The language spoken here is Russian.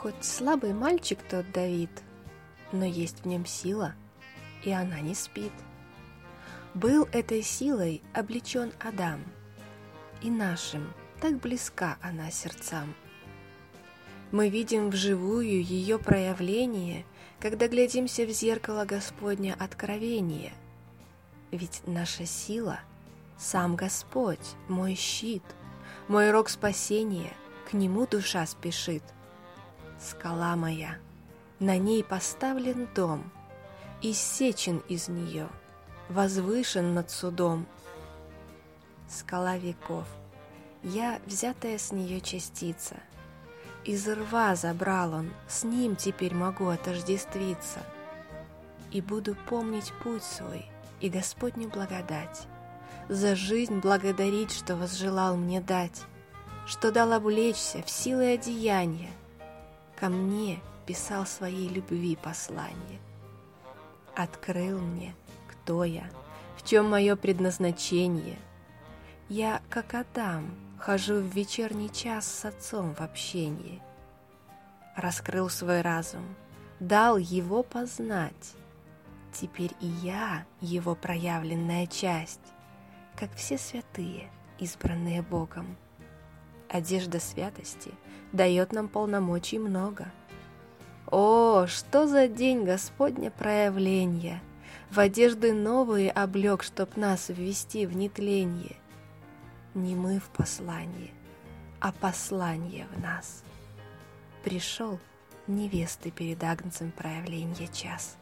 Хоть слабый мальчик тот Давид, но есть в нем сила, и она не спит. Был этой силой облечен Адам, и нашим так близка она сердцам. Мы видим вживую ее проявление, когда глядимся в зеркало Господня откровения. Ведь наша сила — сам Господь, мой щит, мой рог спасения, к нему душа спешит. Скала моя, на ней поставлен дом, иссечен из нее, возвышен над судом. Скала веков, я взятая с нее частица, из рва забрал он, с ним теперь могу отождествиться. И буду помнить путь свой и Господню благодать, за жизнь благодарить, что возжелал мне дать, что дал облечься в силы одеяния, ко мне писал своей любви послание. Открыл мне, кто я, в чем мое предназначение. Я, как Адам, хожу в вечерний час с Отцом в общении. Раскрыл свой разум, дал его познать. Теперь и я его проявленная часть, как все святые, избранные Богом. Одежда святости дает нам полномочий много. О, что за день Господня проявления! В одежды новые облег, чтоб нас ввести в нетленье. Не мы в послании, а послание в нас. Пришел невесты перед Агнцем проявления час.